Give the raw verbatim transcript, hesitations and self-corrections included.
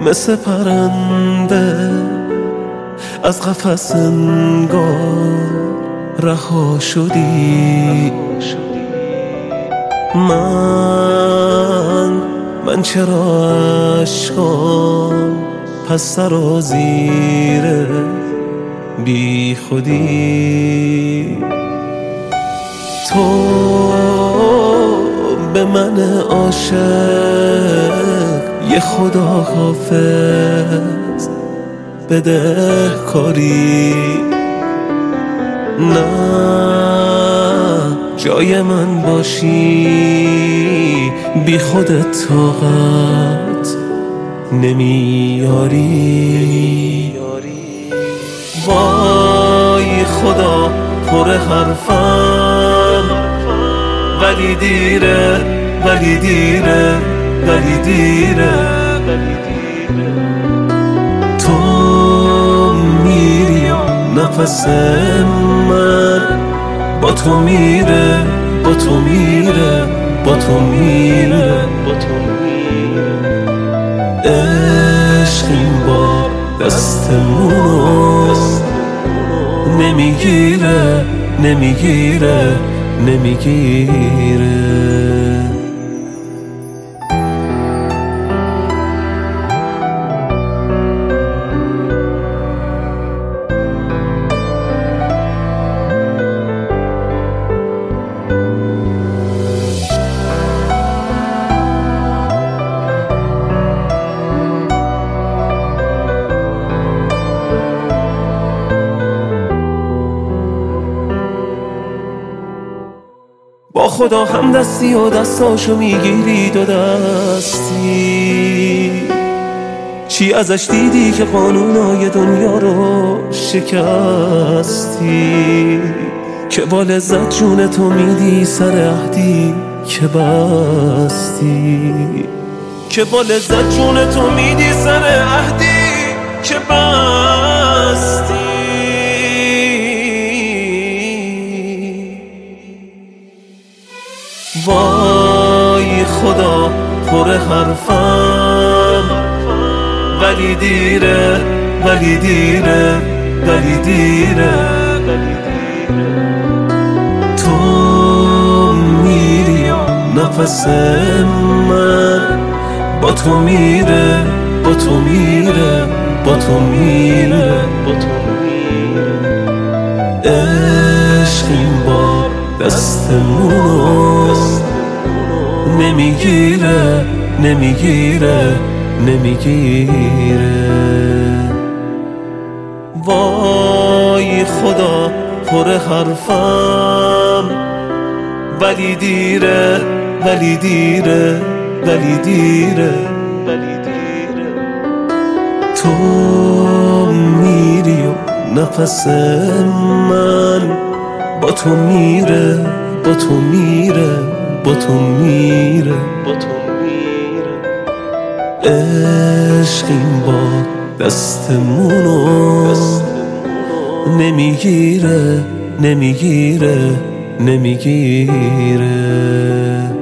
مثل پرنده از قفس انگار رها شدی. من من چرا عشقام پس سرازیر بی خودی. تو به من عاشق یه خدا حافظ بده کاری. نه جای من باشی بی خودت طاقت نمیاری. وای خدا پر حرفم ولی دیره ولی دیره ولی دیره. تو میری نفس من با تو میره با تو میره با تو میره. عشق این بار دستمونو نمیگیره نمیگیره نمیگیره. با خدا هم دستی و دستاشو میگیری دو دستی. چی ازش دیدی که قانونای دنیا رو شکستی؟ که با لذت جون تو میدی سر عهدی که بستی. که با لذت جون تو میدی سر عهدی که بستی. وای خدا پر حرفم ولی دیره ولی دیره ولی دیره. تو میری نفس من با تو میره با تو میره با تو میره. عشق این بار دستمونو نمیگیره نمیگیره نمیگیره. وای خدا پر حرفم ولی دیره ولی دیره ولی دیره. تو میری و نفس من با تو میره با تو میره با تو میره. عشق این بار دستمونو نمیگیره نمیگیره نمیگیره.